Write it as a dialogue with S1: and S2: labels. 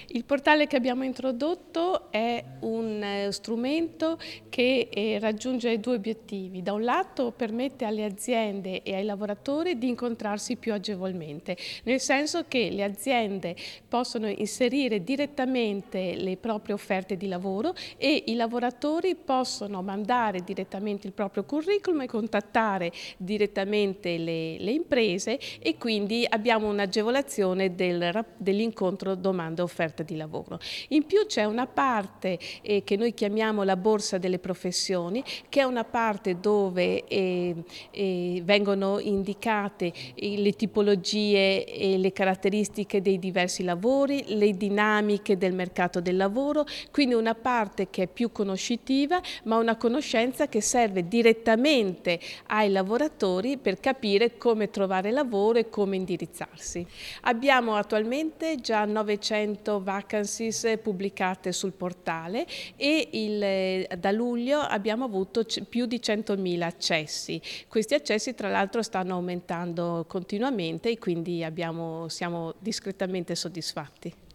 S1: Il portale che abbiamo introdotto è un strumento che raggiunge due obiettivi. Da un lato permette alle aziende e ai lavoratori di incontrarsi più agevolmente, nel senso che le aziende possono inserire direttamente le proprie offerte di lavoro e i lavoratori possono mandare direttamente il proprio curriculum e contattare direttamente le imprese, e quindi abbiamo un'agevolazione dell'incontro domanda offerta di lavoro. In più c'è una parte che noi chiamiamo la borsa delle professioni, che è una parte dove vengono indicate le tipologie e le caratteristiche dei diversi lavori, le dinamiche del mercato del lavoro, quindi una parte che è più conoscitiva, ma una conoscenza che serve direttamente ai lavoratori per capire come trovare lavoro e come indirizzarsi. Abbiamo attualmente già 900 vacancies pubblicate sul portale e da luglio abbiamo avuto più di 100.000 accessi. Questi accessi tra l'altro stanno aumentando continuamente e quindi siamo discretamente soddisfatti.